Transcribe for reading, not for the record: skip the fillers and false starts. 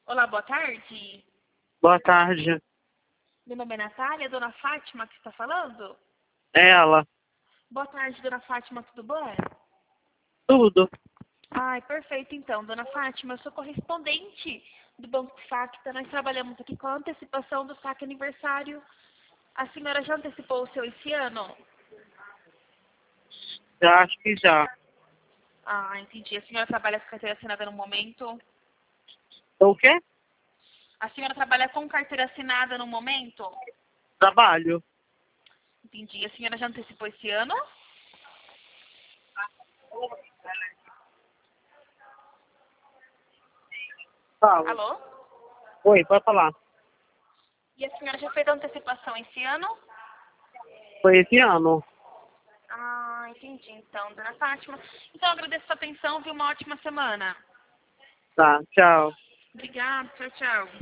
Olá, boa tarde. Boa tarde. Meu nome é Natália, dona Fátima que está falando? É ela. Boa tarde, dona Fátima, tudo bom? Tudo. Ai, perfeito então, dona Fátima, eu sou correspondente do Banco Facta, nós trabalhamos aqui com a antecipação do saque aniversário. A senhora já antecipou o seu esse ano? Já acho que já. Ah, entendi. A senhora trabalha com carteira assinada no momento? O quê? A senhora trabalha com carteira assinada no momento? Trabalho. Entendi. A senhora já antecipou esse ano? Fala. Alô? Oi, pode falar. E a senhora já fez a antecipação esse ano? Foi esse ano. Ah, entendi então, dona Fátima. Então eu agradeço a sua atenção, viu? Uma ótima semana. Tá, tchau. Obrigada, tchau, tchau.